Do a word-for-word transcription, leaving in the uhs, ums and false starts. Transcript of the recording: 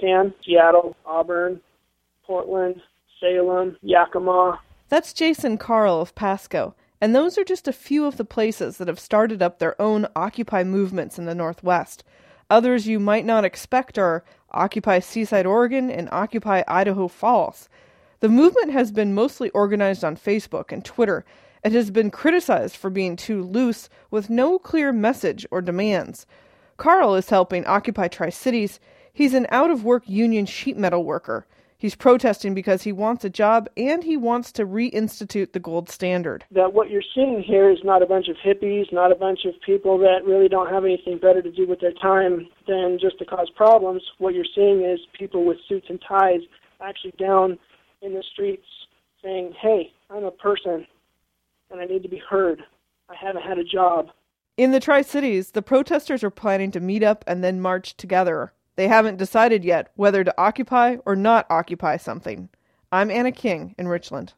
Spokane, Seattle, Auburn, Portland, Salem, Yakima. That's Jason Carl of Pasco, and those are just a few of the places that have started up their own Occupy movements in the Northwest. Others you might not expect are Occupy Seaside, Oregon, and Occupy Idaho Falls. The movement has been mostly organized on Facebook and Twitter. It has been criticized for being too loose, with no clear message or demands. Carl is helping Occupy Tri-Cities. He's an out-of-work union sheet metal worker. He's protesting because he wants a job and he wants to reinstitute the gold standard. That what you're seeing here is not a bunch of hippies, not a bunch of people that really don't have anything better to do with their time than just to cause problems. What you're seeing is people with suits and ties actually down in the streets saying, hey, I'm a person and I need to be heard. I haven't had a job. In the Tri-Cities, the protesters are planning to meet up and then march together. They haven't decided yet whether to occupy or not occupy something. I'm Anna King in Richland.